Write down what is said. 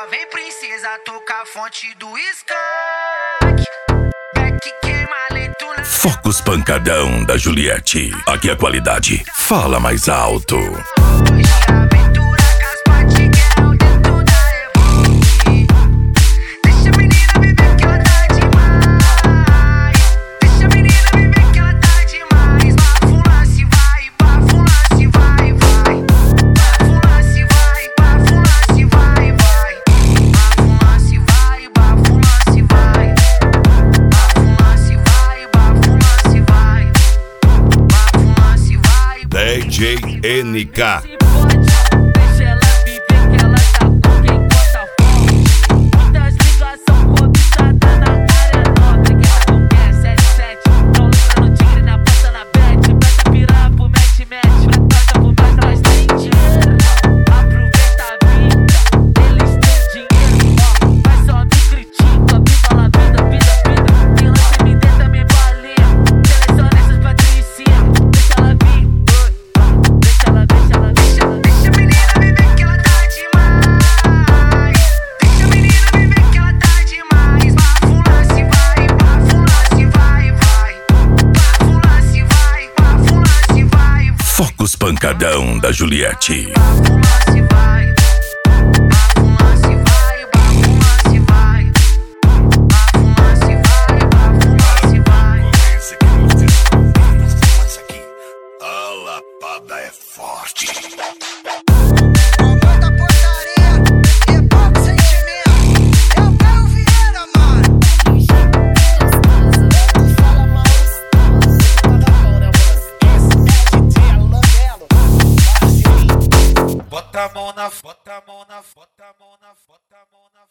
Lá vem princesa, toca a fonte do skunk. Beck queima leito na... Focus Pancadão da Juliette. Aqui a qualidade fala mais alto. Hoje aventura com as patiguel dentro da Evoque. Deixa a menina viver que ela tá demais. Deixa a menina viver que ela tá demais. Bafula se vai, bafula se vai, vai. Bafula se vai, bafula se vai, vai. Bafula se vai, bafula se vai. Bafula se vai, bafula se vai. Bafula se vai. DJ NK. Deixa ela viver que ela tá com quem bota fogo. Muitas ligações cobiçadas na área nobre. Quem tá com quem é 77. Não lembra no tigre, na porta, na bet. Presta piranha pro match. Presta por mais, elas têm dinheiro. Aproveita a vida, eles têm dinheiro. Mas só me critica, viva la vida, vida, vida. Quem lança me dê também balinha. Seleciona essas patricinhas. Deixa ela vir, deixa ela, deixa ela, deixa ela. Deixa a menina viver que ela tá demais. Deixa a menina viver que ela tá demais. Bafula se vai, bafula se vai, vai. Bafula se vai, bafula se vai. Focus Pancadão da Juliette. Bafula se vai, bafula se vai, bafula se vai. Bafula se vai, bafula se vai. Esse aqui não tem mas aqui a lapada é forte. Muita portaria e pouco sentimento. Eu quero Vieira, mano. Bota a mão na, bota a mão na, bota a mão na, bota a mão na.